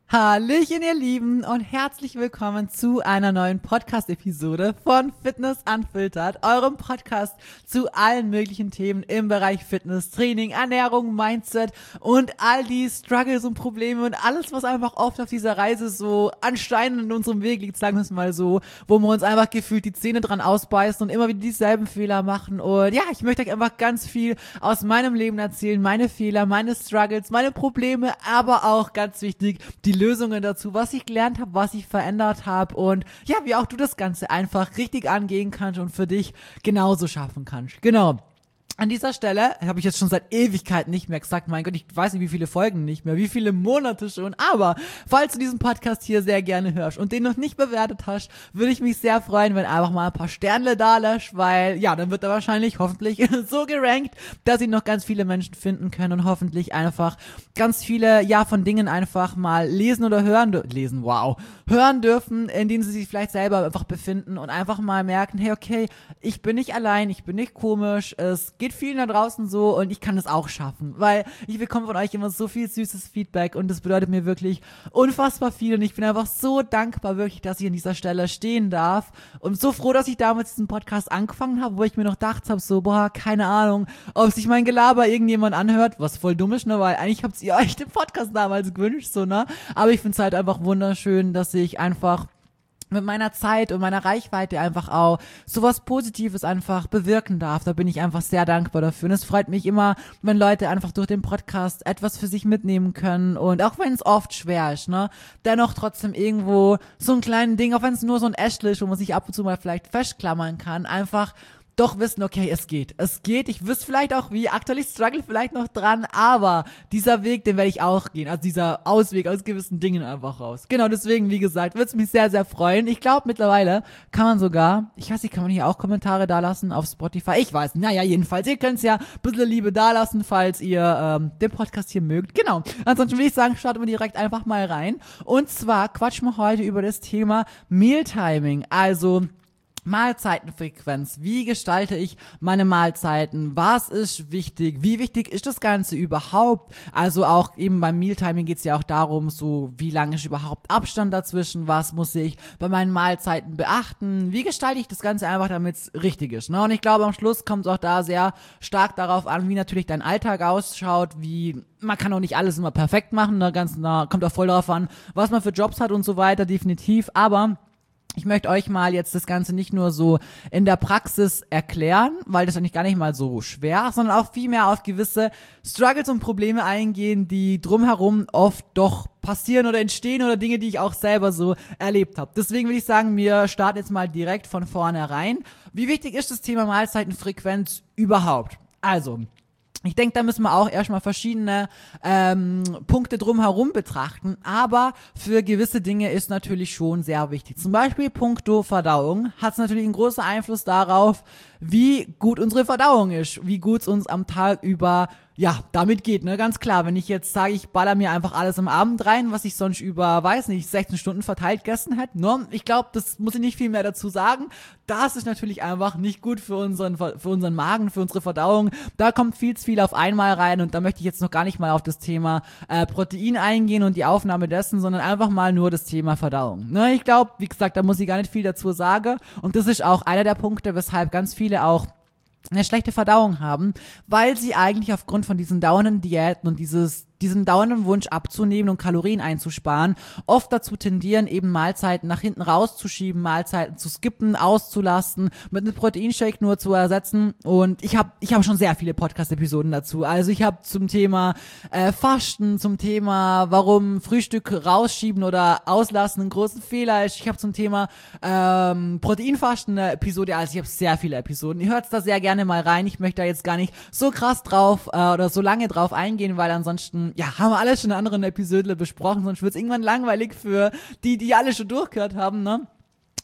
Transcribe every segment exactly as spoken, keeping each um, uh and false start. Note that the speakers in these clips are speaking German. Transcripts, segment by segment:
Hallöchen, ihr Lieben, und herzlich willkommen zu einer neuen Podcast-Episode von Fitness Unfiltered, eurem Podcast zu allen möglichen Themen im Bereich Fitness, Training, Ernährung, Mindset und all die Struggles und Probleme und alles, was einfach oft auf dieser Reise so an Steinen in unserem Weg liegt, sagen wir es mal so, wo wir uns einfach gefühlt die Zähne dran ausbeißen und immer wieder dieselben Fehler machen. Und ja, ich möchte euch einfach ganz viel aus meinem Leben erzählen, meine Fehler, meine Struggles, meine Probleme, aber auch ganz wichtig, die Lösungen dazu, was ich gelernt habe, was ich verändert habe und ja, wie auch du das Ganze einfach richtig angehen kannst und für dich genauso schaffen kannst. Genau. An dieser Stelle habe ich jetzt schon seit Ewigkeiten nicht mehr gesagt, mein Gott, ich weiß nicht, wie viele Folgen nicht mehr, wie viele Monate schon, aber falls du diesen Podcast hier sehr gerne hörst und den noch nicht bewertet hast, würde ich mich sehr freuen, wenn einfach mal ein paar Sternle da lässt, weil ja, dann wird er wahrscheinlich hoffentlich so gerankt, dass ihn noch ganz viele Menschen finden können und hoffentlich einfach ganz viele, ja, von Dingen einfach mal lesen oder hören, lesen, wow, hören dürfen, in denen sie sich vielleicht selber einfach befinden und einfach mal merken, hey, okay, ich bin nicht allein, ich bin nicht komisch, es geht vielen da draußen so und ich kann das auch schaffen, weil ich bekomme von euch immer so viel süßes Feedback und das bedeutet mir wirklich unfassbar viel und ich bin einfach so dankbar wirklich, dass ich an dieser Stelle stehen darf und so froh, dass ich damals diesen Podcast angefangen habe, wo ich mir noch gedacht habe, so, boah, keine Ahnung, ob sich mein Gelaber irgendjemand anhört, was voll dumm ist, ne, weil eigentlich habt ihr euch den Podcast damals gewünscht, so, ne, aber ich finde es halt einfach wunderschön, dass ich einfach mit meiner Zeit und meiner Reichweite einfach auch sowas Positives einfach bewirken darf. Da bin ich einfach sehr dankbar dafür. Und es freut mich immer, wenn Leute einfach durch den Podcast etwas für sich mitnehmen können. Und auch wenn es oft schwer ist, ne, dennoch trotzdem irgendwo so ein kleines Ding, auch wenn es nur so ein Äschle ist, wo man sich ab und zu mal vielleicht festklammern kann, einfach doch wissen, okay, es geht. Es geht. Ich wüsste vielleicht auch wie. Aktuell ich struggle vielleicht noch dran, aber dieser Weg, den werde ich auch gehen. Also dieser Ausweg aus gewissen Dingen einfach raus. Genau, deswegen, wie gesagt, würde es mich sehr, sehr freuen. Ich glaube, mittlerweile kann man sogar, ich weiß nicht, kann man hier auch Kommentare dalassen auf Spotify? Ich weiß, naja, jedenfalls, ihr könnt ja ein bisschen Liebe dalassen, falls ihr ähm, den Podcast hier mögt. Genau. Ansonsten würde ich sagen, starten wir direkt einfach mal rein. Und zwar quatschen wir heute über das Thema Mealtiming. Also Mahlzeitenfrequenz. Wie gestalte ich meine Mahlzeiten? Was ist wichtig? Wie wichtig ist das Ganze überhaupt? Also auch eben beim Mealtiming geht es ja auch darum, so wie lange ist überhaupt Abstand dazwischen? Was muss ich bei meinen Mahlzeiten beachten? Wie gestalte ich das Ganze einfach, damit es richtig ist? Ne? Und ich glaube, am Schluss kommt es auch da sehr stark darauf an, wie natürlich dein Alltag ausschaut, wie man kann auch nicht alles immer perfekt machen, ne? Ganz, na, kommt auch voll darauf an, was man für Jobs hat und so weiter, definitiv, aber ich möchte euch mal jetzt das Ganze nicht nur so in der Praxis erklären, weil das eigentlich gar nicht mal so schwer ist, sondern auch viel mehr auf gewisse Struggles und Probleme eingehen, die drumherum oft doch passieren oder entstehen oder Dinge, die ich auch selber so erlebt habe. Deswegen würde ich sagen, wir starten jetzt mal direkt von vornherein. Wie wichtig ist das Thema Mahlzeitenfrequenz überhaupt? Also, ich denke, da müssen wir auch erstmal verschiedene ähm, Punkte drumherum betrachten, aber für gewisse Dinge ist natürlich schon sehr wichtig. Zum Beispiel puncto Verdauung hat es natürlich einen großen Einfluss darauf, wie gut unsere Verdauung ist, wie gut es uns am Tag über, ja, damit geht, ne, ganz klar. Wenn ich jetzt sage, ich baller mir einfach alles am Abend rein, was ich sonst über, weiß nicht, sechzehn Stunden verteilt gegessen hätte, ne, ich glaube, das muss ich nicht viel mehr dazu sagen. Das ist natürlich einfach nicht gut für unseren, für unseren Magen, für unsere Verdauung. Da kommt viel zu viel auf einmal rein und da möchte ich jetzt noch gar nicht mal auf das Thema äh, Protein eingehen und die Aufnahme dessen, sondern einfach mal nur das Thema Verdauung. Ne, ich glaube, wie gesagt, da muss ich gar nicht viel dazu sagen und das ist auch einer der Punkte, weshalb ganz viele auch eine schlechte Verdauung haben, weil sie eigentlich aufgrund von diesen dauernden Diäten und dieses diesen dauernden Wunsch abzunehmen und Kalorien einzusparen, oft dazu tendieren, eben Mahlzeiten nach hinten rauszuschieben, Mahlzeiten zu skippen, auszulasten, mit einem Proteinshake nur zu ersetzen. Und ich habe ich hab schon sehr viele Podcast-Episoden dazu. Also ich habe zum Thema äh, Fasten, zum Thema, warum Frühstück rausschieben oder auslassen ein großer Fehler ist. Ich habe zum Thema ähm, Proteinfasten eine Episode, also ich habe sehr viele Episoden. Ihr hört da sehr gerne mal rein. Ich möchte da jetzt gar nicht so krass drauf äh, oder so lange drauf eingehen, weil ansonsten ja, haben wir alles schon in anderen Episoden besprochen, sonst wird es irgendwann langweilig für die, die alle schon durchgehört haben, ne?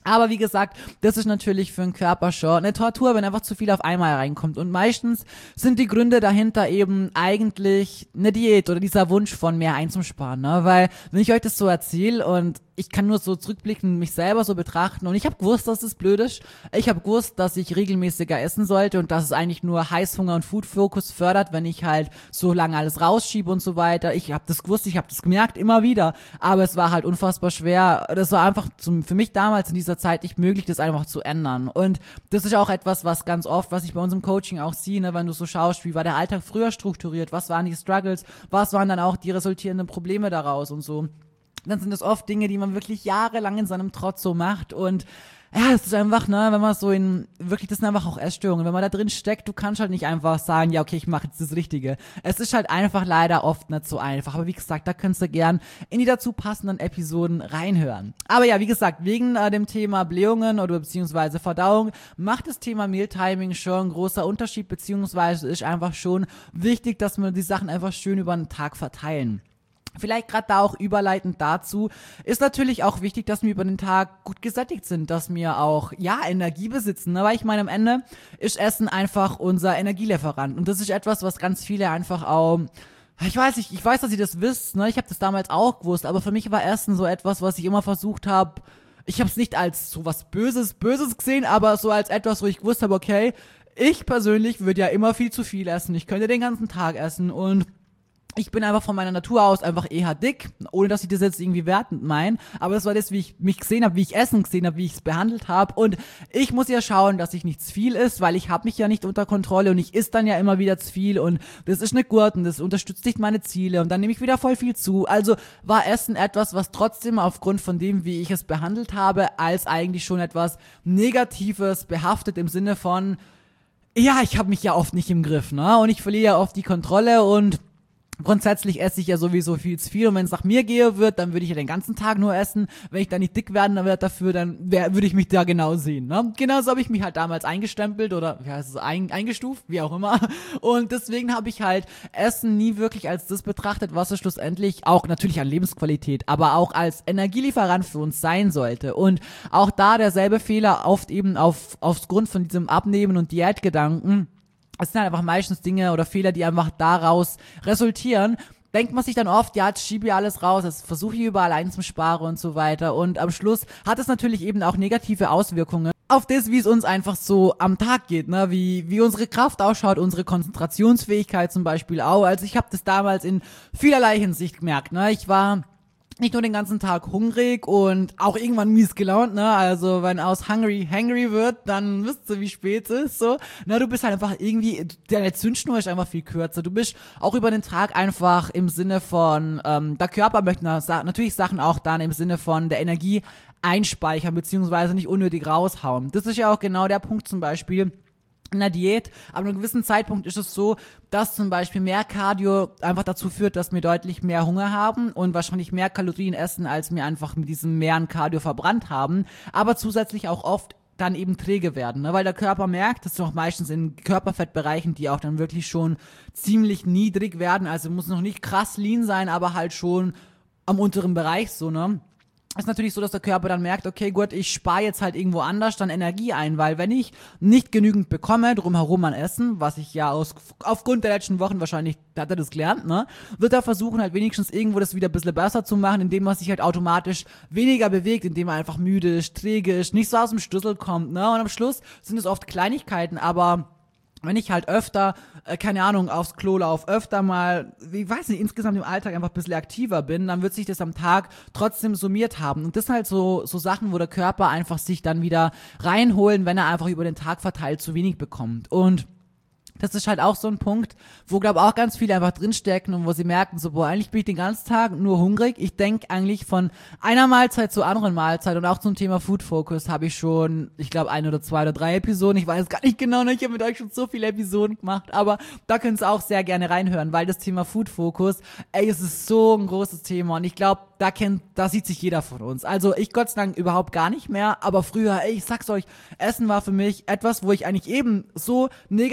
Aber wie gesagt, das ist natürlich für den Körper schon eine Tortur, wenn einfach zu viel auf einmal reinkommt. Und meistens sind die Gründe dahinter eben eigentlich eine Diät oder dieser Wunsch von mehr einzusparen, ne? Weil, wenn ich euch das so erzähle und ich kann nur so zurückblicken, mich selber so betrachten und ich habe gewusst, dass das blöd ist. Ich habe gewusst, dass ich regelmäßiger essen sollte und dass es eigentlich nur Heißhunger und Food-Focus fördert, wenn ich halt so lange alles rausschiebe und so weiter. Ich habe das gewusst, ich habe das gemerkt, immer wieder. Aber es war halt unfassbar schwer. Das war einfach zum, für mich damals in dieser Zeit nicht möglich, das einfach zu ändern. Und das ist auch etwas, was ganz oft, was ich bei uns im Coaching auch sehe, ne, wenn du so schaust, wie war der Alltag früher strukturiert, was waren die Struggles, was waren dann auch die resultierenden Probleme daraus und so. Dann sind das oft Dinge, die man wirklich jahrelang in seinem Trotz so macht und ja, es ist einfach, ne, wenn man so in, wirklich, das sind einfach auch Essstörungen, wenn man da drin steckt, du kannst halt nicht einfach sagen, ja, okay, ich mache jetzt das Richtige. Es ist halt einfach leider oft nicht so einfach, aber wie gesagt, da könntest du gern in die dazu passenden Episoden reinhören. Aber ja, wie gesagt, wegen äh, dem Thema Blähungen oder beziehungsweise Verdauung macht das Thema Mealtiming schon ein großer Unterschied, beziehungsweise ist einfach schon wichtig, dass wir die Sachen einfach schön über den Tag verteilen. Vielleicht gerade da auch überleitend dazu, ist natürlich auch wichtig, dass wir über den Tag gut gesättigt sind, dass wir auch, ja, Energie besitzen, ne? Weil ich meine, am Ende ist Essen einfach unser Energielieferant und das ist etwas, was ganz viele einfach auch, ich weiß nicht, ich weiß, dass ihr das wisst, ne? Ich habe das damals auch gewusst, aber für mich war Essen so etwas, was ich immer versucht habe, ich habe es nicht als so was Böses, Böses gesehen, aber so als etwas, wo ich gewusst habe, okay, ich persönlich würde ja immer viel zu viel essen, ich könnte den ganzen Tag essen und ich bin einfach von meiner Natur aus einfach eher dick, ohne dass ich das jetzt irgendwie wertend meine. Aber das war das, wie ich mich gesehen habe, wie ich Essen gesehen habe, wie ich es behandelt habe. Und ich muss ja schauen, dass ich nicht zu viel ist, weil ich habe mich ja nicht unter Kontrolle und ich esse dann ja immer wieder zu viel. Und das ist nicht gut und das unterstützt nicht meine Ziele. Und dann nehme ich wieder voll viel zu. Also war Essen etwas, was trotzdem aufgrund von dem, wie ich es behandelt habe, als eigentlich schon etwas Negatives behaftet im Sinne von, ja, ich habe mich ja oft nicht im Griff, ne? Und ich verliere ja oft die Kontrolle und grundsätzlich esse ich ja sowieso viel zu viel und wenn es nach mir gehe wird, dann würde ich ja den ganzen Tag nur essen. Wenn ich dann nicht dick werden werde dafür, dann wär, würde ich mich da genau sehen. Ne? Genauso habe ich mich halt damals eingestempelt oder wie heißt es, ein, eingestuft, wie auch immer. Und deswegen habe ich halt Essen nie wirklich als das betrachtet, was es schlussendlich auch natürlich an Lebensqualität, aber auch als Energielieferant für uns sein sollte. Und auch da derselbe Fehler oft eben auf aufgrund von diesem Abnehmen und Diätgedanken. Es sind halt einfach meistens Dinge oder Fehler, die einfach daraus resultieren. Denkt man sich dann oft, ja, jetzt schiebe ich alles raus, jetzt versuche ich überall einzusparen und so weiter. Und am Schluss hat es natürlich eben auch negative Auswirkungen auf das, wie es uns einfach so am Tag geht, ne, wie wie unsere Kraft ausschaut, unsere Konzentrationsfähigkeit zum Beispiel auch. Also ich habe das damals in vielerlei Hinsicht gemerkt, ne. Ich war nicht nur den ganzen Tag hungrig und auch irgendwann mies gelaunt, ne, also wenn aus hungry hangry wird, dann wisst ihr, wie spät es ist, so, na, du bist halt einfach irgendwie, deine Zündschnur ist einfach viel kürzer, du bist auch über den Tag einfach im Sinne von, ähm, der Körper möchte natürlich Sachen auch dann im Sinne von der Energie einspeichern, beziehungsweise nicht unnötig raushauen. Das ist ja auch genau der Punkt zum Beispiel, in der Diät, aber an einem gewissen Zeitpunkt ist es so, dass zum Beispiel mehr Cardio einfach dazu führt, dass wir deutlich mehr Hunger haben und wahrscheinlich mehr Kalorien essen, als wir einfach mit diesem mehr an Cardio verbrannt haben, aber zusätzlich auch oft dann eben träge werden, ne? Weil der Körper merkt, das ist noch meistens in Körperfettbereichen, die auch dann wirklich schon ziemlich niedrig werden, also muss noch nicht krass lean sein, aber halt schon am unteren Bereich so, ne? Ist natürlich so, dass der Körper dann merkt, okay, gut, ich spare jetzt halt irgendwo anders dann Energie ein, weil wenn ich nicht genügend bekomme, drumherum an Essen, was ich ja aus, aufgrund der letzten Wochen wahrscheinlich, hat er das gelernt, ne, wird er versuchen halt wenigstens irgendwo das wieder ein bisschen besser zu machen, indem man sich halt automatisch weniger bewegt, indem man einfach müde ist, träge ist, nicht so aus dem Schlüssel kommt, ne, und am Schluss sind es oft Kleinigkeiten, aber wenn ich halt öfter, äh, keine Ahnung, aufs Klo laufe, öfter mal, ich weiß nicht, insgesamt im Alltag einfach ein bisschen aktiver bin, dann wird sich das am Tag trotzdem summiert haben. Und das sind halt so, so Sachen, wo der Körper einfach sich dann wieder reinholen, wenn er einfach über den Tag verteilt zu wenig bekommt. Und das ist halt auch so ein Punkt, wo, glaube ich, auch ganz viele einfach drinstecken und wo sie merken, so, boah, eigentlich bin ich den ganzen Tag nur hungrig. Ich denke eigentlich von einer Mahlzeit zur anderen Mahlzeit und auch zum Thema Food Focus habe ich schon, ich glaube, ein oder zwei oder drei Episoden. Ich weiß gar nicht genau, ich habe mit euch schon so viele Episoden gemacht, aber da könnt ihr auch sehr gerne reinhören, weil das Thema Food Focus, ey, es ist so ein großes Thema und ich glaube, da kennt, da sieht sich jeder von uns. Also ich Gott sei Dank überhaupt gar nicht mehr, aber früher, ey, ich sag's euch, Essen war für mich etwas, wo ich eigentlich eben so negativ für mich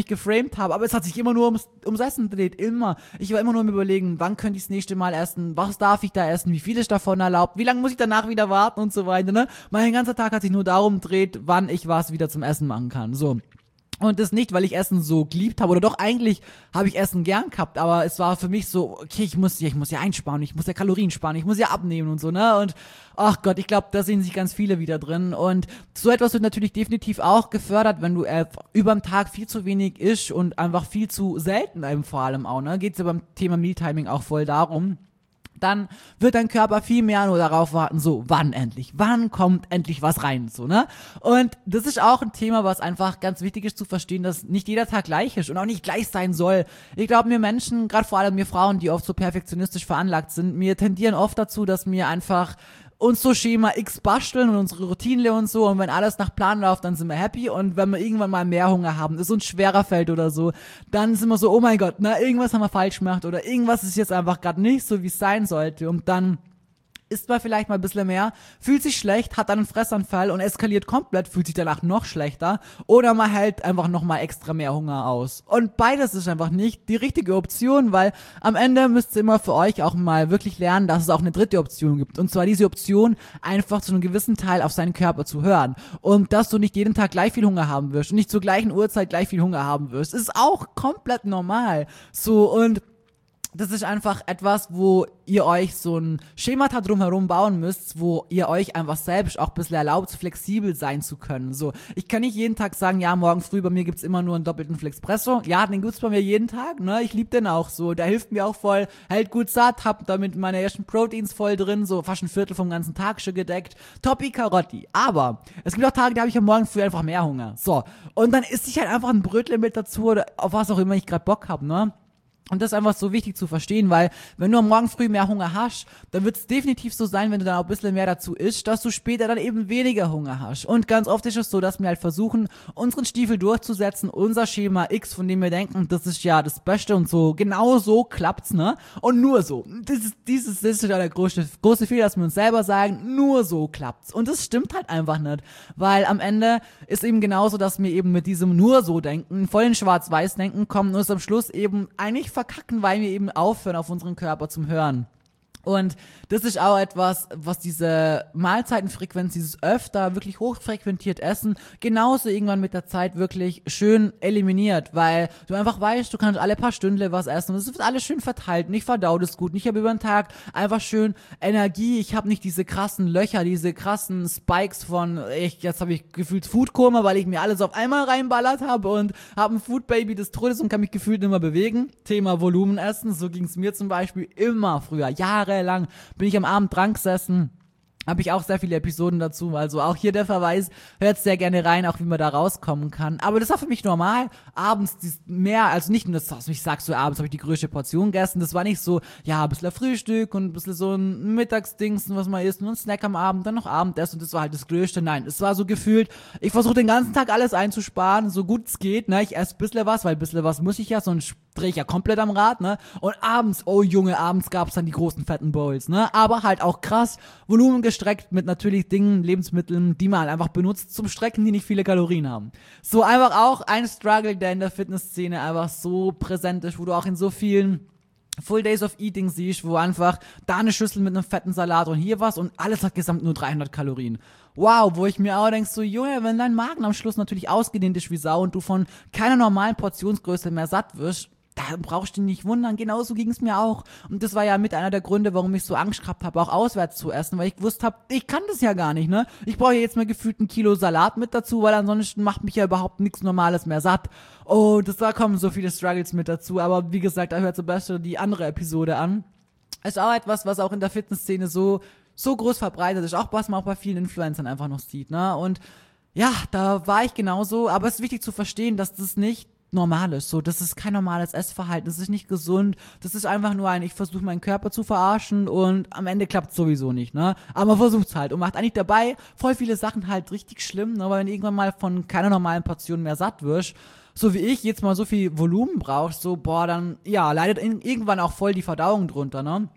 mich geframed habe, aber es hat sich immer nur ums, ums Essen gedreht, immer. Ich war immer nur im Überlegen, wann könnte ich das nächste Mal essen, was darf ich da essen, wie viel ist davon erlaubt, wie lange muss ich danach wieder warten und so weiter, ne? Mein ganzer Tag hat sich nur darum gedreht, wann ich was wieder zum Essen machen kann, so. Und das nicht, weil ich Essen so geliebt habe, oder doch eigentlich habe ich Essen gern gehabt, aber es war für mich so, okay, ich muss ja, ich muss ja einsparen, ich muss ja Kalorien sparen, ich muss ja abnehmen und so, ne? Und ach Gott, ich glaube, da sehen sich ganz viele wieder drin. Und so etwas wird natürlich definitiv auch gefördert, wenn du äh, über den Tag viel zu wenig isst und einfach viel zu selten eben vor allem auch, ne? Geht's ja beim Thema Mealtiming auch voll darum. Dann wird dein Körper viel mehr nur darauf warten, so, wann endlich, wann kommt endlich was rein, so, ne? Und das ist auch ein Thema, was einfach ganz wichtig ist zu verstehen, dass nicht jeder Tag gleich ist und auch nicht gleich sein soll. Ich glaube, wir Menschen, gerade vor allem wir Frauen, die oft so perfektionistisch veranlagt sind, wir tendieren oft dazu, dass wir einfach uns so Schema X basteln und unsere Routine und so, und wenn alles nach Plan läuft, dann sind wir happy, und wenn wir irgendwann mal mehr Hunger haben, es uns schwerer fällt oder so, dann sind wir so, oh mein Gott, na, irgendwas haben wir falsch gemacht oder irgendwas ist jetzt einfach gerade nicht so, wie es sein sollte, und dann isst man vielleicht mal ein bisschen mehr, fühlt sich schlecht, hat dann einen Fressanfall und eskaliert komplett, fühlt sich danach noch schlechter, oder man hält einfach nochmal extra mehr Hunger aus. Und beides ist einfach nicht die richtige Option, weil am Ende müsst ihr immer für euch auch mal wirklich lernen, dass es auch eine dritte Option gibt. Und zwar diese Option, einfach zu einem gewissen Teil auf seinen Körper zu hören. Und dass du nicht jeden Tag gleich viel Hunger haben wirst und nicht zur gleichen Uhrzeit gleich viel Hunger haben wirst, ist auch komplett normal. So, und das ist einfach etwas, wo ihr euch so ein Schemata drumherum bauen müsst, wo ihr euch einfach selbst auch ein bisschen erlaubt, flexibel sein zu können. So, ich kann nicht jeden Tag sagen, ja, morgen früh bei mir gibt's immer nur einen doppelten Flexpresso. Ja, den gibt's bei mir jeden Tag, ne? Ich lieb den auch so. Der hilft mir auch voll, hält gut satt, hab damit meine ersten Proteins voll drin, so fast ein Viertel vom ganzen Tag schon gedeckt. Toppi Karotti. Aber es gibt auch Tage, da habe ich am Morgen früh einfach mehr Hunger. So, und dann esse ich halt einfach ein Brötchen mit dazu oder auf was auch immer ich gerade Bock hab, ne? Und das ist einfach so wichtig zu verstehen, weil wenn du am Morgen früh mehr Hunger hast, dann wird es definitiv so sein, wenn du dann auch ein bisschen mehr dazu isst, dass du später dann eben weniger Hunger hast. Und ganz oft ist es so, dass wir halt versuchen, unseren Stiefel durchzusetzen, unser Schema X, von dem wir denken, das ist ja das Beste und so, genau so klappt's, ne? Und nur so. Das ist, dieses, das ist ja der große, große Fehler, dass wir uns selber sagen, nur so klappt's. Und das stimmt halt einfach nicht, weil am Ende ist eben genauso, dass wir eben mit diesem nur so denken, voll in schwarz-weiß denken, kommen und es am Schluss eben eigentlich verkacken, weil wir eben aufhören, auf unseren Körper zum Hören. Und das ist auch etwas, was diese Mahlzeitenfrequenz, dieses öfter wirklich hochfrequentiert Essen, genauso irgendwann mit der Zeit wirklich schön eliminiert, weil du einfach weißt, du kannst alle paar Stunden was essen und es wird alles schön verteilt, nicht verdaut ist gut, ich habe über den Tag einfach schön Energie, ich habe nicht diese krassen Löcher, diese krassen Spikes von, ich, jetzt habe ich gefühlt Foodkoma, weil ich mir alles auf einmal reinballert habe und habe ein Foodbaby des Todes und kann mich gefühlt nicht mehr bewegen. Thema Volumenessen, so ging es mir zum Beispiel immer früher, Jahre lang bin ich am Abend dran gesessen, habe ich auch sehr viele Episoden dazu, also auch hier der Verweis, hört sehr gerne rein, auch wie man da rauskommen kann, aber das war für mich normal, abends mehr, also nicht nur das, was ich sag, so abends habe ich die größte Portion gegessen, das war nicht so, ja, ein bisschen Frühstück und ein bisschen so ein Mittagsdingsen, was man isst, und ein Snack am Abend, dann noch Abendessen und das war halt das Größte, nein, es war so gefühlt, ich versuche den ganzen Tag alles einzusparen, so gut es geht, ne, ich esse ein bisschen was, weil ein bisschen was muss ich ja, sonst drehe ich ja komplett am Rad, ne, und abends, oh Junge, abends gab's dann die großen fetten Bowls, ne, aber halt auch krass, Volumen gestreckt mit natürlich Dingen, Lebensmitteln, die man halt einfach benutzt zum Strecken, die nicht viele Kalorien haben. So einfach auch ein Struggle, der in der Fitnessszene einfach so präsent ist, wo du auch in so vielen Full Days of Eating siehst, wo einfach da eine Schüssel mit einem fetten Salat und hier was und alles hat gesamt nur dreihundert Kalorien. Wow, wo ich mir auch denk, so Junge, wenn dein Magen am Schluss natürlich ausgedehnt ist wie Sau und du von keiner normalen Portionsgröße mehr satt wirst, da brauchst du dich nicht wundern, genauso ging es mir auch. Und das war ja mit einer der Gründe, warum ich so Angst gehabt habe, auch auswärts zu essen, weil ich gewusst habe, ich kann das ja gar nicht, ne? Ich brauche jetzt mal gefühlt ein Kilo Salat mit dazu, weil ansonsten macht mich ja überhaupt nichts Normales mehr satt. Oh, das, da kommen so viele Struggles mit dazu, aber wie gesagt, da hört zum Beispiel die andere Episode an. Ist auch etwas, was auch in der Fitnessszene so, so groß verbreitet ist, auch was man auch bei vielen Influencern einfach noch sieht, ne? Und ja, da war ich genauso, aber es ist wichtig zu verstehen, dass das nicht normal ist. So, das ist kein normales Essverhalten, das ist nicht gesund, das ist einfach nur ein, ich versuche meinen Körper zu verarschen und am Ende klappt es sowieso nicht, ne? Aber man versucht es halt und macht eigentlich dabei voll viele Sachen halt richtig schlimm, ne? Weil wenn du irgendwann mal von keiner normalen Portion mehr satt wirst, so wie ich jetzt mal so viel Volumen brauchst, so, boah, dann, ja, leidet in, irgendwann auch voll die Verdauung drunter, ne?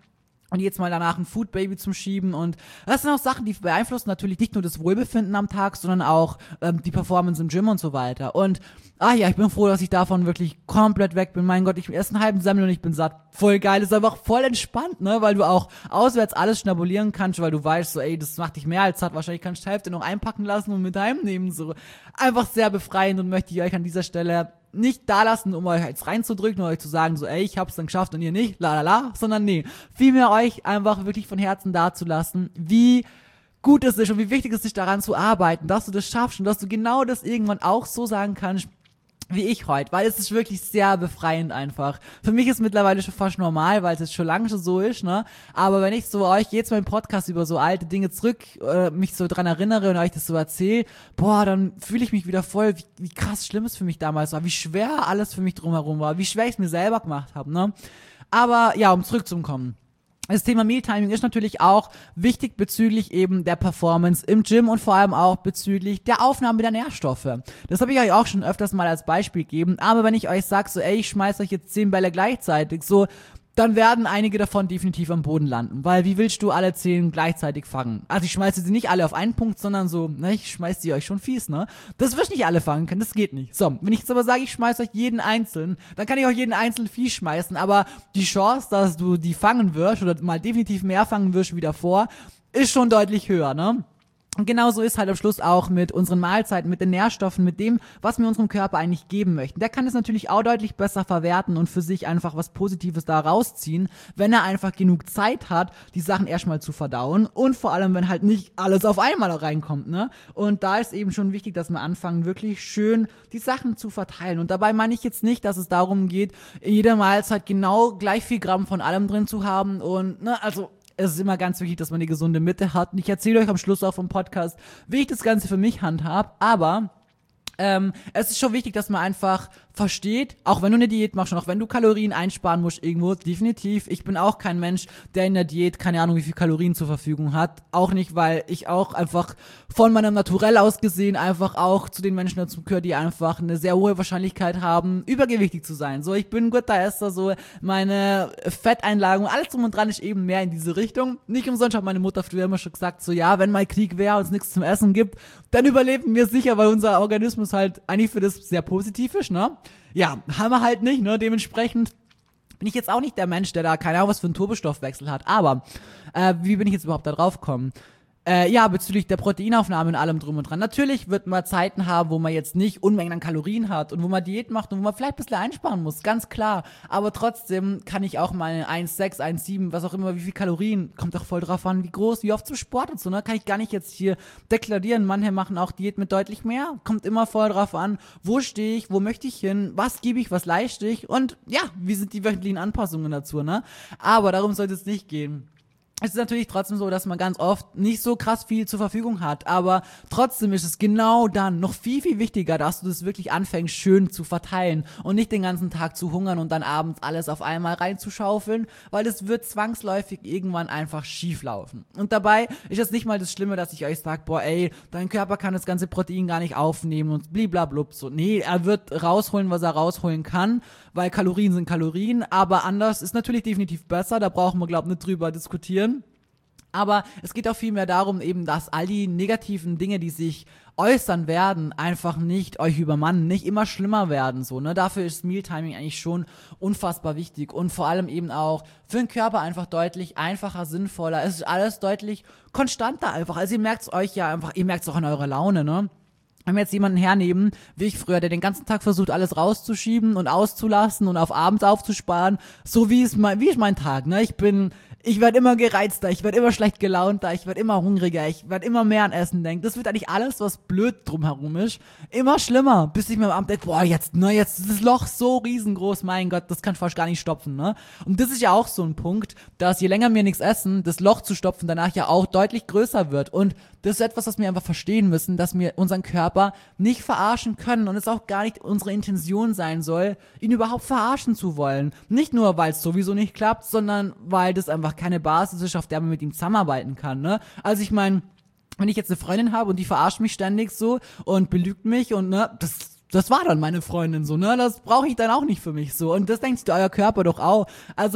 und jetzt mal danach ein Food Baby zum Schieben und das sind auch Sachen, die beeinflussen natürlich nicht nur das Wohlbefinden am Tag, sondern auch ähm, die Performance im Gym und so weiter und ah ja, ich bin froh, dass ich davon wirklich komplett weg bin. Mein Gott, ich esse einen halben Semmel und ich bin satt. Voll geil, ist einfach voll entspannt, ne, weil du auch auswärts alles schnabulieren kannst, weil du weißt so, ey, das macht dich mehr als satt, wahrscheinlich kannst du die Hälfte noch einpacken lassen und mit heimnehmen, so. Einfach sehr befreiend und möchte ich euch an dieser Stelle nicht da lassen, um euch jetzt reinzudrücken oder euch zu sagen, so, ey, ich hab's dann geschafft und ihr nicht, la la la, sondern nee, vielmehr euch einfach wirklich von Herzen dazulassen, wie gut es ist und wie wichtig es ist, daran zu arbeiten, dass du das schaffst und dass du genau das irgendwann auch so sagen kannst, wie ich heute, weil es ist wirklich sehr befreiend einfach. Für mich ist es mittlerweile schon fast normal, weil es jetzt schon lange schon so ist, ne? Aber wenn ich so euch jetzt mal im Podcast über so alte Dinge zurück, äh, mich so dran erinnere und euch das so erzähle, boah, dann fühle ich mich wieder voll, wie, wie krass schlimm es für mich damals war, wie schwer alles für mich drumherum war, wie schwer ich es mir selber gemacht habe, ne? Aber ja, um zurückzukommen. Das Thema Mealtiming ist natürlich auch wichtig bezüglich eben der Performance im Gym und vor allem auch bezüglich der Aufnahme der Nährstoffe. Das habe ich euch auch schon öfters mal als Beispiel gegeben, aber wenn ich euch sage, so ey, ich schmeiß euch jetzt zehn Bälle gleichzeitig, so, dann werden einige davon definitiv am Boden landen, weil wie willst du alle zehn gleichzeitig fangen? Also ich schmeiße sie nicht alle auf einen Punkt, sondern so, ne, ich schmeiße sie euch schon fies, ne? Das wirst nicht alle fangen können, das geht nicht. So, wenn ich jetzt aber sage, ich schmeiße euch jeden einzeln, dann kann ich auch jeden einzelnen fies schmeißen, aber die Chance, dass du die fangen wirst oder mal definitiv mehr fangen wirst wie davor, ist schon deutlich höher, ne? Und genauso ist halt am Schluss auch mit unseren Mahlzeiten, mit den Nährstoffen, mit dem, was wir unserem Körper eigentlich geben möchten. Der kann es natürlich auch deutlich besser verwerten und für sich einfach was Positives da rausziehen, wenn er einfach genug Zeit hat, die Sachen erstmal zu verdauen und vor allem, wenn halt nicht alles auf einmal reinkommt, ne? Und da ist eben schon wichtig, dass wir anfangen, wirklich schön die Sachen zu verteilen. Und dabei meine ich jetzt nicht, dass es darum geht, in jeder Mahlzeit genau gleich viel Gramm von allem drin zu haben und, ne, also es ist immer ganz wichtig, dass man eine gesunde Mitte hat. Und ich erzähle euch am Schluss auch vom Podcast, wie ich das Ganze für mich handhab. Aber ähm, es ist schon wichtig, dass man einfach versteht, auch wenn du eine Diät machst und auch wenn du Kalorien einsparen musst irgendwo, definitiv. Ich bin auch kein Mensch, der in der Diät keine Ahnung, wie viel Kalorien zur Verfügung hat. Auch nicht, weil ich auch einfach von meinem Naturell aus gesehen einfach auch zu den Menschen dazu gehöre, die einfach eine sehr hohe Wahrscheinlichkeit haben, übergewichtig zu sein. So, ich bin ein guter Esser, so meine Fetteinlagerung, alles drum und dran ist eben mehr in diese Richtung. Nicht umsonst hat meine Mutter früher immer schon gesagt, so ja, wenn mal Krieg wäre und es nichts zum Essen gibt, dann überleben wir sicher, weil unser Organismus halt eigentlich für das sehr positiv ist, ne? Ja, haben wir halt nicht, ne? Dementsprechend bin ich jetzt auch nicht der Mensch, der da keine Ahnung was für einen Turbostoffwechsel hat. Aber äh, wie bin ich jetzt überhaupt da drauf gekommen? Äh, ja, bezüglich der Proteinaufnahme und allem drum und dran. Natürlich wird man Zeiten haben, wo man jetzt nicht Unmengen an Kalorien hat und wo man Diät macht und wo man vielleicht ein bisschen einsparen muss, ganz klar. Aber trotzdem kann ich auch mal eins Komma sechs, eins Komma sieben, was auch immer, wie viel Kalorien, kommt doch voll drauf an, wie groß, wie oft zum Sport und so, ne? Kann ich gar nicht jetzt hier deklarieren. Manche machen auch Diät mit deutlich mehr. Kommt immer voll drauf an, wo stehe ich, wo möchte ich hin, was gebe ich, was leiste ich und ja, wie sind die wöchentlichen Anpassungen dazu, ne? Aber darum sollte es nicht gehen. Es ist natürlich trotzdem so, dass man ganz oft nicht so krass viel zur Verfügung hat, aber trotzdem ist es genau dann noch viel, viel wichtiger, dass du das wirklich anfängst, schön zu verteilen und nicht den ganzen Tag zu hungern und dann abends alles auf einmal reinzuschaufeln, weil es wird zwangsläufig irgendwann einfach schief laufen. Und dabei ist es nicht mal das Schlimme, dass ich euch sage, boah ey, dein Körper kann das ganze Protein gar nicht aufnehmen und bliblablub so. Nee, er wird rausholen, was er rausholen kann, weil Kalorien sind Kalorien, aber anders ist natürlich definitiv besser, da brauchen wir, glaube ich, nicht drüber diskutieren. Aber es geht auch vielmehr darum, eben, dass all die negativen Dinge, die sich äußern werden, einfach nicht euch übermannen, nicht immer schlimmer werden, so, ne? Dafür ist Mealtiming eigentlich schon unfassbar wichtig und vor allem eben auch für den Körper einfach deutlich einfacher, sinnvoller. Es ist alles deutlich konstanter einfach. Also ihr merkt es euch ja einfach, ihr merkt es auch in eurer Laune, ne? Wenn wir jetzt jemanden hernehmen, wie ich früher, der den ganzen Tag versucht, alles rauszuschieben und auszulassen und auf abends aufzusparen, so wie es mein, wie ist mein Tag, ne? Ich bin, ich werde immer gereizter, ich werde immer schlecht gelaunter, ich werde immer hungriger, ich werde immer mehr an Essen denken. Das wird eigentlich alles, was blöd drumherum ist, immer schlimmer, bis ich mir am Abend denke, boah, jetzt, ne, jetzt ist das Loch so riesengroß, mein Gott, das kann fast gar nicht stopfen, ne? Und das ist ja auch so ein Punkt, dass je länger wir nichts essen, das Loch zu stopfen danach ja auch deutlich größer wird. Und das ist etwas, was wir einfach verstehen müssen, dass wir unseren Körper nicht verarschen können und es auch gar nicht unsere Intention sein soll, ihn überhaupt verarschen zu wollen. Nicht nur, weil es sowieso nicht klappt, sondern weil das einfach keine Basis ist, auf der man mit ihm zusammenarbeiten kann, ne? Also ich meine, wenn ich jetzt eine Freundin habe und die verarscht mich ständig so und belügt mich und ne, das das war dann meine Freundin so, ne? Das brauche ich dann auch nicht für mich so. Und das denkt sich euer Körper doch auch. Also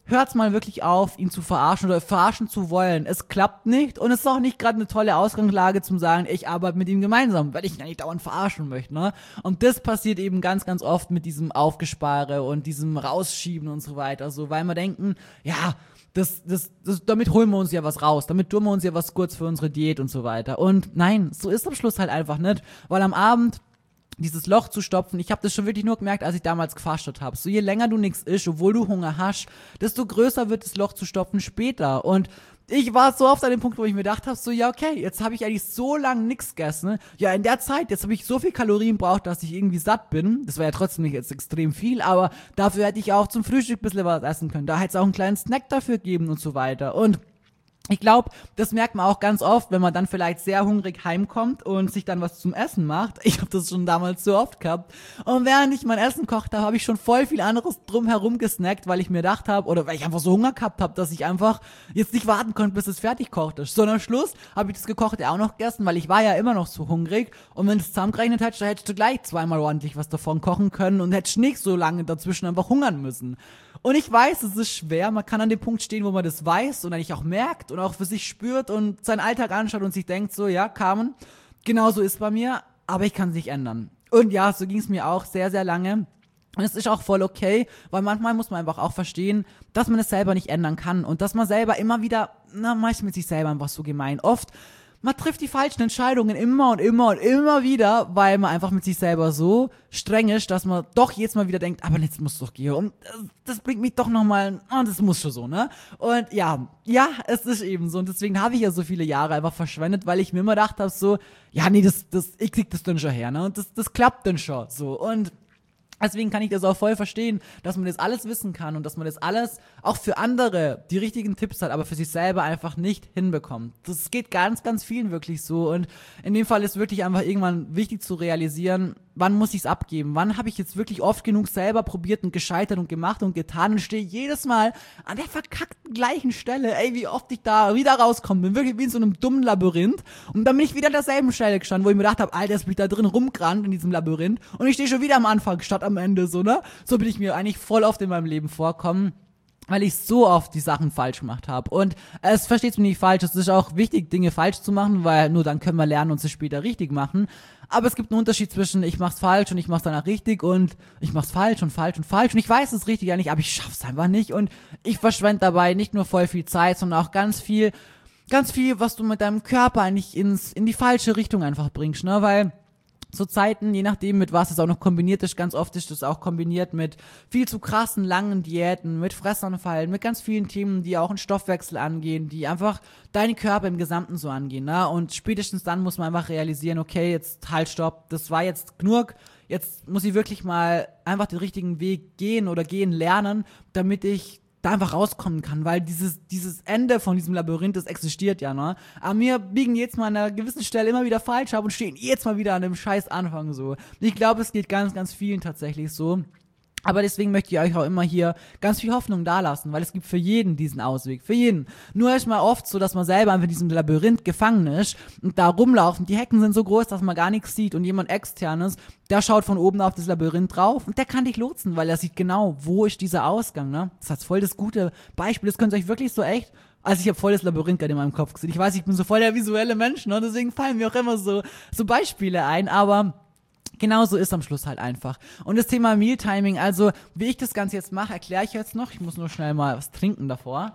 hört's mal wirklich auf, ihn zu verarschen oder verarschen zu wollen. Es klappt nicht und es ist auch nicht gerade eine tolle Ausgangslage zum sagen, ich arbeite mit ihm gemeinsam, weil ich ihn ja nicht dauernd verarschen möchte, ne? Und das passiert eben ganz, ganz oft mit diesem Aufgespare und diesem Rausschieben und so weiter, so, weil wir denken, ja, das, das, das, damit holen wir uns ja was raus, damit tun wir uns ja was kurz für unsere Diät und so weiter. Und nein, so ist am Schluss halt einfach nicht, weil am Abend dieses Loch zu stopfen, ich habe das schon wirklich nur gemerkt, als ich damals gefastet habe. So je länger du nichts isst, obwohl du Hunger hast, desto größer wird das Loch zu stopfen später. Und ich war so oft an dem Punkt, wo ich mir gedacht habe, so ja okay, jetzt habe ich eigentlich so lange nichts gegessen. Ja, in der Zeit, jetzt habe ich so viel Kalorien braucht, dass ich irgendwie satt bin. Das war ja trotzdem nicht jetzt extrem viel, aber dafür hätte ich auch zum Frühstück ein bisschen was essen können. Da hätte es auch einen kleinen Snack dafür geben und so weiter. Und ich glaube, das merkt man auch ganz oft, wenn man dann vielleicht sehr hungrig heimkommt und sich dann was zum Essen macht. Ich habe das schon damals so oft gehabt. Und während ich mein Essen kocht habe, habe ich schon voll viel anderes drumherum gesnackt, weil ich mir gedacht habe, oder weil ich einfach so Hunger gehabt habe, dass ich einfach jetzt nicht warten konnte, bis es fertig kocht ist. Sondern am Schluss habe ich das Gekochte auch noch gegessen, weil ich war ja immer noch so hungrig. Und wenn du es zusammengerechnet hättest, dann hättest du gleich zweimal ordentlich was davon kochen können und hättest nicht so lange dazwischen einfach hungern müssen. Und ich weiß, es ist schwer, man kann an dem Punkt stehen, wo man das weiß und eigentlich auch merkt und auch für sich spürt und seinen Alltag anschaut und sich denkt so, ja, Carmen, genau so ist bei mir, aber ich kann es nicht ändern. Und ja, so ging es mir auch sehr, sehr lange. Und es ist auch voll okay, weil manchmal muss man einfach auch verstehen, dass man es selber nicht ändern kann und dass man selber immer wieder, na, meist mit sich selber einfach so gemein, oft man trifft die falschen Entscheidungen immer und immer und immer wieder, weil man einfach mit sich selber so streng ist, dass man doch jedes Mal wieder denkt, aber jetzt muss doch gehen und das bringt mich doch nochmal, oh, das muss schon so, ne? Und ja, ja, es ist eben so und deswegen habe ich ja so viele Jahre einfach verschwendet, weil ich mir immer gedacht habe so, ja, nee, das, das, ich krieg das dann schon her, ne? Und das, das klappt dann schon, so und deswegen kann ich das auch voll verstehen, dass man das alles wissen kann und dass man das alles auch für andere die richtigen Tipps hat, aber für sich selber einfach nicht hinbekommt. Das geht ganz, ganz vielen wirklich so und in dem Fall ist wirklich einfach irgendwann wichtig zu realisieren, wann muss ich es abgeben? Wann habe ich jetzt wirklich oft genug selber probiert und gescheitert und gemacht und getan und stehe jedes Mal an der verkackten gleichen Stelle, ey, wie oft ich da wieder rauskomme, bin wirklich wie in so einem dummen Labyrinth und dann bin ich wieder an derselben Stelle gestanden, wo ich mir gedacht habe, Alter, jetzt bin ich da drin rumgerannt in diesem Labyrinth und ich stehe schon wieder am Anfang statt am Ende, so, ne? So bin ich mir eigentlich voll oft in meinem Leben vorkommen, weil ich so oft die Sachen falsch gemacht habe. Und es versteht mich nicht falsch, es ist auch wichtig, Dinge falsch zu machen, weil nur dann können wir lernen und sie später richtig machen. Aber es gibt einen Unterschied zwischen ich mach's falsch und ich mach's danach richtig und ich mach's falsch und falsch und falsch und ich weiß es richtig ja nicht, aber ich schaff's einfach nicht und ich verschwende dabei nicht nur voll viel Zeit, sondern auch ganz viel, ganz viel, was du mit deinem Körper eigentlich ins, in die falsche Richtung einfach bringst, ne, weil zu Zeiten, je nachdem mit was es auch noch kombiniert ist, ganz oft ist das auch kombiniert mit viel zu krassen, langen Diäten, mit Fressanfallen, mit ganz vielen Themen, die auch einen Stoffwechsel angehen, die einfach deinen Körper im Gesamten so angehen, ne? Und spätestens dann muss man einfach realisieren, okay, jetzt halt, stopp, das war jetzt genug, jetzt muss ich wirklich mal einfach den richtigen Weg gehen oder gehen lernen, damit ich da einfach rauskommen kann, weil dieses dieses Ende von diesem Labyrinth, das existiert ja, ne? Aber wir biegen jetzt mal an einer gewissen Stelle immer wieder falsch ab und stehen jetzt mal wieder an dem scheiß Anfang so. Ich glaube, es geht ganz, ganz vielen tatsächlich so. Aber deswegen möchte ich euch auch immer hier ganz viel Hoffnung dalassen, weil es gibt für jeden diesen Ausweg, für jeden. Nur ist mal oft so, dass man selber einfach in diesem Labyrinth gefangen ist und da rumlaufen. Die Hecken sind so groß, dass man gar nichts sieht und jemand Externes, der schaut von oben auf das Labyrinth drauf und der kann dich lotsen, weil er sieht genau, wo ist dieser Ausgang, ne? Das ist voll das gute Beispiel, das könnt ihr euch wirklich so echt. Also ich habe voll das Labyrinth gerade in meinem Kopf gesehen. Ich weiß, ich bin so voll der visuelle Mensch, ne? Deswegen fallen mir auch immer so, so Beispiele ein, aber genau so ist am Schluss halt einfach. Und das Thema Mealtiming, also wie ich das Ganze jetzt mache, erkläre ich jetzt noch. Ich muss nur schnell mal was trinken davor.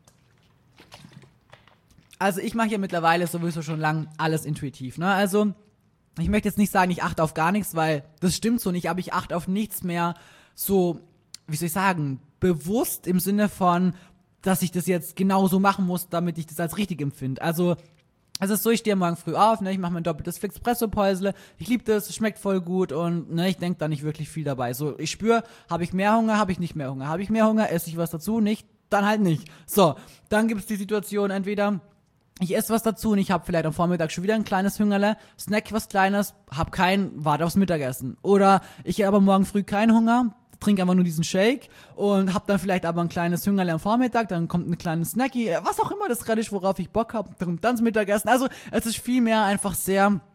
Also ich mache ja mittlerweile sowieso schon lang alles intuitiv, ne? Also ich möchte jetzt nicht sagen, ich achte auf gar nichts, weil das stimmt so nicht, aber ich achte auf nichts mehr so, wie soll ich sagen, bewusst im Sinne von, dass ich das jetzt genau so machen muss, damit ich das als richtig empfinde. Also es ist so, ich stehe morgen früh auf, ne, ich mache mein doppeltes Flixpresso-Päusle, ich liebe das, es schmeckt voll gut und ne, ich denke da nicht wirklich viel dabei. So, ich spüre, habe ich mehr Hunger, habe ich nicht mehr Hunger, habe ich mehr Hunger, esse ich was dazu, nicht, dann halt nicht. So, dann gibt es die Situation, entweder ich esse was dazu und ich habe vielleicht am Vormittag schon wieder ein kleines Hüngerle, snack was Kleines, hab kein, warte aufs Mittagessen. Oder ich habe morgen früh keinen Hunger, trinke einfach nur diesen Shake und hab dann vielleicht aber ein kleines Hüngerle am Vormittag, dann kommt ein kleines Snacky, was auch immer das gerade ist, worauf ich Bock habe, dann kommt dann das Mittagessen. Also es ist vielmehr einfach sehr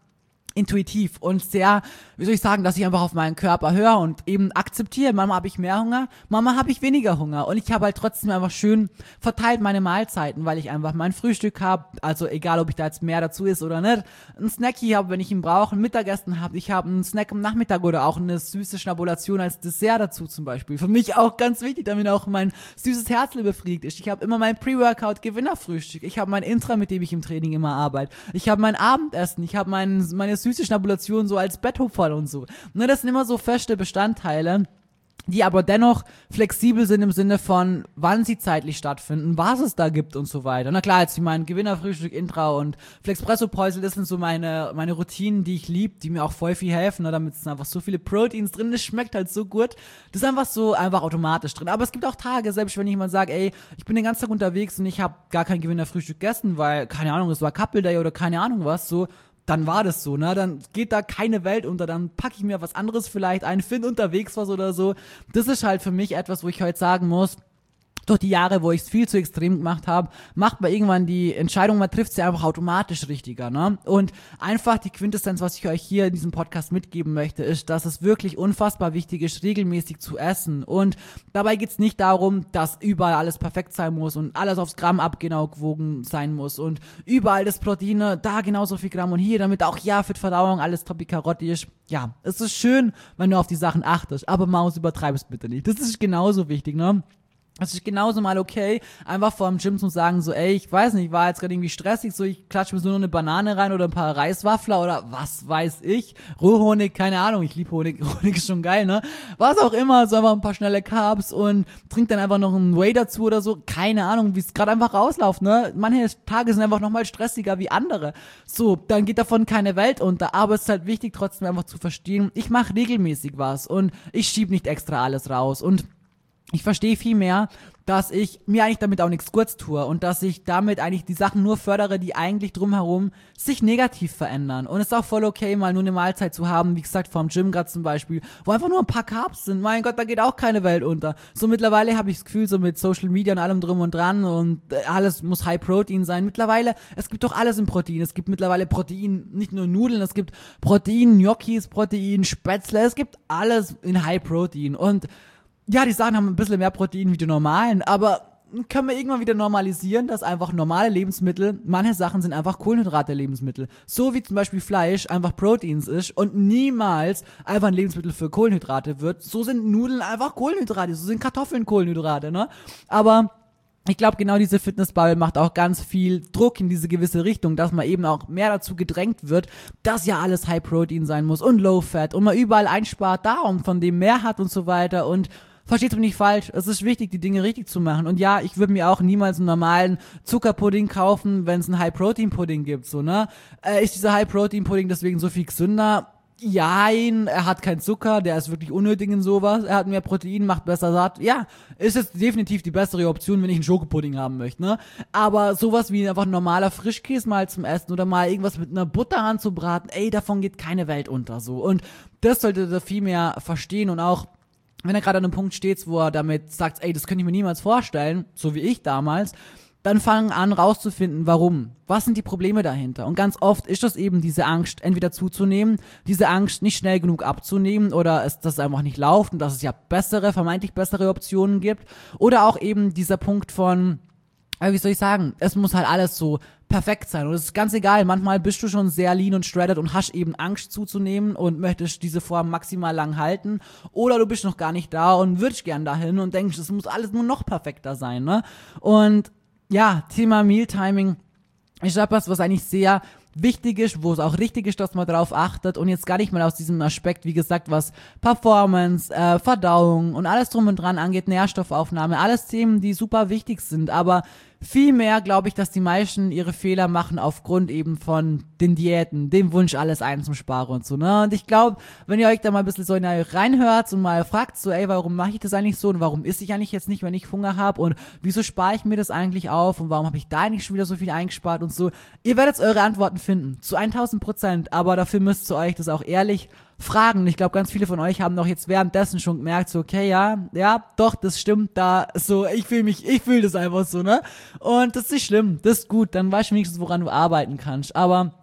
intuitiv und sehr, wie soll ich sagen, dass ich einfach auf meinen Körper höre und eben akzeptiere, Mama habe ich mehr Hunger, Mama habe ich weniger Hunger und ich habe halt trotzdem einfach schön verteilt meine Mahlzeiten, weil ich einfach mein Frühstück habe, also egal, ob ich da jetzt mehr dazu ist oder nicht, ein Snacky habe, wenn ich ihn brauche, ein Mittagessen habe, ich habe einen Snack am Nachmittag oder auch eine süße Schnabulation als Dessert dazu zum Beispiel. Für mich auch ganz wichtig, damit auch mein süßes Herzl befriedigt ist. Ich habe immer mein Pre-Workout-Gewinnerfrühstück, ich habe mein Intra, mit dem ich im Training immer arbeite, ich habe mein Abendessen, ich habe mein, meine süße Schnabulation so als Betthupferl und so. Ne, das sind immer so feste Bestandteile, die aber dennoch flexibel sind im Sinne von, wann sie zeitlich stattfinden, was es da gibt und so weiter. Na klar, jetzt wie mein Gewinnerfrühstück, Intra und Flexpresso-Päusel, das sind so meine meine Routinen, die ich liebe, die mir auch voll viel helfen, ne, damit es einfach so viele Proteins drin ist, schmeckt halt so gut. Das ist einfach so einfach automatisch drin. Aber es gibt auch Tage, selbst wenn ich mal sage, ey, ich bin den ganzen Tag unterwegs und ich habe gar kein Gewinnerfrühstück gegessen, weil, keine Ahnung, es war Couple Day oder keine Ahnung was, so, dann war das so, ne, dann geht da keine Welt unter, dann packe ich mir was anderes vielleicht ein, finde unterwegs was oder so. Das ist halt für mich etwas, wo ich heute sagen muss, durch die Jahre, wo ich es viel zu extrem gemacht habe, macht man irgendwann die Entscheidung, man trifft sie einfach automatisch richtiger, ne? Und einfach die Quintessenz, was ich euch hier in diesem Podcast mitgeben möchte, ist, dass es wirklich unfassbar wichtig ist, regelmäßig zu essen. Und dabei geht's nicht darum, dass überall alles perfekt sein muss und alles aufs Gramm abgenau gewogen sein muss und überall das Protein, da genauso viel Gramm und hier, damit auch ja für die Verdauung alles toppi karotti ist. Ja, es ist schön, wenn du auf die Sachen achtest, aber Maus, übertreib's bitte nicht. Das ist genauso wichtig, ne? Es ist genauso mal okay, einfach vor dem Gym zu sagen, so, ey, ich weiß nicht, war jetzt gerade irgendwie stressig, so, ich klatsche mir so nur eine Banane rein oder ein paar Reiswaffler oder was weiß ich, Rohhonig, keine Ahnung, ich liebe Honig, Honig ist schon geil, ne, was auch immer, so einfach ein paar schnelle Carbs und trink dann einfach noch einen Whey dazu oder so, keine Ahnung, wie es gerade einfach rausläuft, ne, manche Tage sind einfach nochmal stressiger wie andere, so, dann geht davon keine Welt unter, aber es ist halt wichtig, trotzdem einfach zu verstehen, ich mache regelmäßig was und ich schieb nicht extra alles raus und ich verstehe viel mehr, dass ich mir eigentlich damit auch nichts kurz tue und dass ich damit eigentlich die Sachen nur fördere, die eigentlich drumherum sich negativ verändern. Und es ist auch voll okay, mal nur eine Mahlzeit zu haben, wie gesagt, vorm Gym gerade zum Beispiel, wo einfach nur ein paar Carbs sind. Mein Gott, da geht auch keine Welt unter. So mittlerweile habe ich das Gefühl, so mit Social Media und allem drum und dran und alles muss High Protein sein. Mittlerweile, es gibt doch alles im Protein. Es gibt mittlerweile Protein, nicht nur Nudeln, es gibt Protein, Gnocchis, Protein, Spätzle, es gibt alles in High Protein. Und ja, die Sachen haben ein bisschen mehr Protein wie die normalen, aber können wir irgendwann wieder normalisieren, dass einfach normale Lebensmittel, manche Sachen sind einfach Kohlenhydrate-Lebensmittel. So wie zum Beispiel Fleisch einfach Proteins ist und niemals einfach ein Lebensmittel für Kohlenhydrate wird. So sind Nudeln einfach Kohlenhydrate, so sind Kartoffeln Kohlenhydrate, ne? Aber ich glaube, genau diese Fitnessbubble macht auch ganz viel Druck in diese gewisse Richtung, dass man eben auch mehr dazu gedrängt wird, dass ja alles High Protein sein muss und Low Fat und man überall einspart da und von dem mehr hat und so weiter und versteht mich nicht falsch, es ist wichtig, die Dinge richtig zu machen. Und ja, ich würde mir auch niemals einen normalen Zuckerpudding kaufen, wenn es einen High-Protein-Pudding gibt, so, ne? Äh, ist dieser High-Protein-Pudding deswegen so viel gesünder? Jein, er hat keinen Zucker, der ist wirklich unnötig in sowas, er hat mehr Protein, macht besser satt, ja, ist jetzt definitiv die bessere Option, wenn ich einen Schokopudding haben möchte, ne, aber sowas wie einfach ein normaler Frischkäse mal zum Essen oder mal irgendwas mit einer Butter anzubraten, ey, davon geht keine Welt unter, so, und das solltet ihr viel mehr verstehen und auch, wenn er gerade an einem Punkt steht, wo er damit sagt, ey, das könnte ich mir niemals vorstellen, so wie ich damals, dann fangen an rauszufinden, warum. Was sind die Probleme dahinter? Und ganz oft ist das eben diese Angst, entweder zuzunehmen, diese Angst nicht schnell genug abzunehmen oder es, dass es einfach nicht läuft und dass es ja bessere, vermeintlich bessere Optionen gibt. Oder auch eben dieser Punkt von, wie soll ich sagen, es muss halt alles so perfekt sein und es ist ganz egal, manchmal bist du schon sehr lean und shredded und hast eben Angst zuzunehmen und möchtest diese Form maximal lang halten oder du bist noch gar nicht da und würdest gern dahin und denkst, es muss alles nur noch perfekter sein, ne? Und ja, Thema Mealtiming ist etwas, was eigentlich sehr wichtig ist, wo es auch richtig ist, dass man darauf achtet und jetzt gar nicht mal aus diesem Aspekt, wie gesagt, was Performance, äh, Verdauung und alles drum und dran angeht, Nährstoffaufnahme, alles Themen, die super wichtig sind, aber vielmehr glaube ich, dass die meisten ihre Fehler machen aufgrund eben von den Diäten, dem Wunsch, alles einzusparen und so, ne? Und ich glaube, wenn ihr euch da mal ein bisschen so in euch reinhört und mal fragt, so, ey, warum mache ich das eigentlich so und warum esse ich eigentlich jetzt nicht, wenn ich Hunger habe und wieso spare ich mir das eigentlich auf und warum habe ich da eigentlich schon wieder so viel eingespart und so, ihr werdet eure Antworten finden, zu tausend Prozent, aber dafür müsst ihr euch das auch ehrlich fragen. Ich glaube, ganz viele von euch haben doch jetzt währenddessen schon gemerkt, so, okay, ja, ja, doch, das stimmt, da, so, ich fühle mich, ich fühle das einfach so, ne? Und das ist nicht schlimm, das ist gut, dann weißt du wenigstens, woran du arbeiten kannst, aber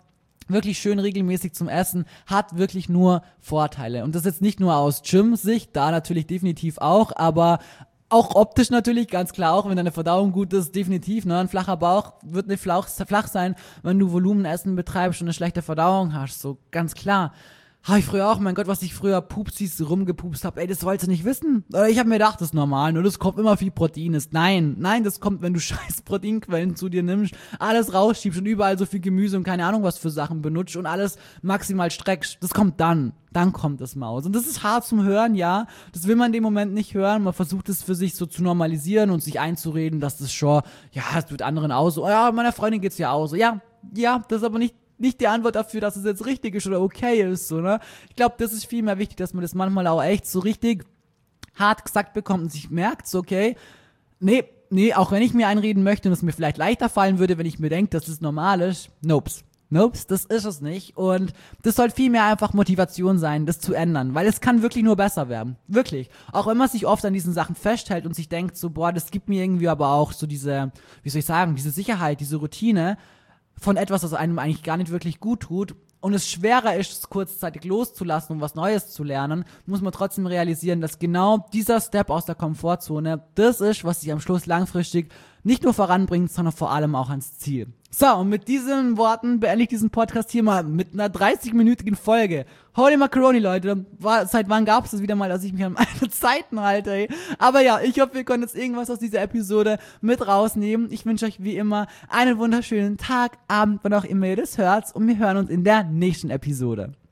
wirklich schön regelmäßig zum Essen hat wirklich nur Vorteile. Und das jetzt nicht nur aus Gym-Sicht, da natürlich definitiv auch, aber auch optisch natürlich, ganz klar auch, wenn deine Verdauung gut ist, definitiv, ne, ein flacher Bauch wird nicht flach, flach sein, wenn du Volumenessen betreibst und eine schlechte Verdauung hast, so ganz klar. Habe ich früher auch, mein Gott, was ich früher Pupsis rumgepupst habe, ey, das wolltest du nicht wissen. Ich habe mir gedacht, das ist normal, nur das kommt immer viel Protein ist. Nein, nein, das kommt, wenn du scheiß Proteinquellen zu dir nimmst, alles rausschiebst und überall so viel Gemüse und keine Ahnung was für Sachen benutzt und alles maximal streckst. Das kommt dann, dann kommt das Maus. Und das ist hart zum Hören, ja, das will man in dem Moment nicht hören, man versucht es für sich so zu normalisieren und sich einzureden, dass das schon, ja, es wird anderen auch so, oh ja, meiner Freundin geht's ja auch so, ja, ja, das ist aber nicht nicht die Antwort dafür, dass es jetzt richtig ist oder okay ist, so, ne? Ich glaube, das ist viel mehr wichtig, dass man das manchmal auch echt so richtig hart gesagt bekommt und sich merkt, so, okay, nee, nee, auch wenn ich mir einreden möchte und es mir vielleicht leichter fallen würde, wenn ich mir denke, dass es normal ist, nopes. Nopes, das ist es nicht. Und das soll viel mehr einfach Motivation sein, das zu ändern, weil es kann wirklich nur besser werden. Wirklich. Auch wenn man sich oft an diesen Sachen festhält und sich denkt, so, boah, das gibt mir irgendwie aber auch so diese, wie soll ich sagen, diese Sicherheit, diese Routine, von etwas, das einem eigentlich gar nicht wirklich gut tut und es schwerer ist, es kurzzeitig loszulassen, um was Neues zu lernen, muss man trotzdem realisieren, dass genau dieser Step aus der Komfortzone das ist, was sich am Schluss langfristig nicht nur voranbringt, sondern vor allem auch ans Ziel. So, und mit diesen Worten beende ich diesen Podcast hier mal mit einer dreißig-minütigen Folge. Holy Macaroni, Leute. War, seit wann gab es das wieder mal, dass ich mich an meine Zeiten halte, ey. Aber ja, ich hoffe, ihr könnt jetzt irgendwas aus dieser Episode mit rausnehmen. Ich wünsche euch wie immer einen wunderschönen Tag, Abend, wann auch immer ihr das hört. Und wir hören uns in der nächsten Episode.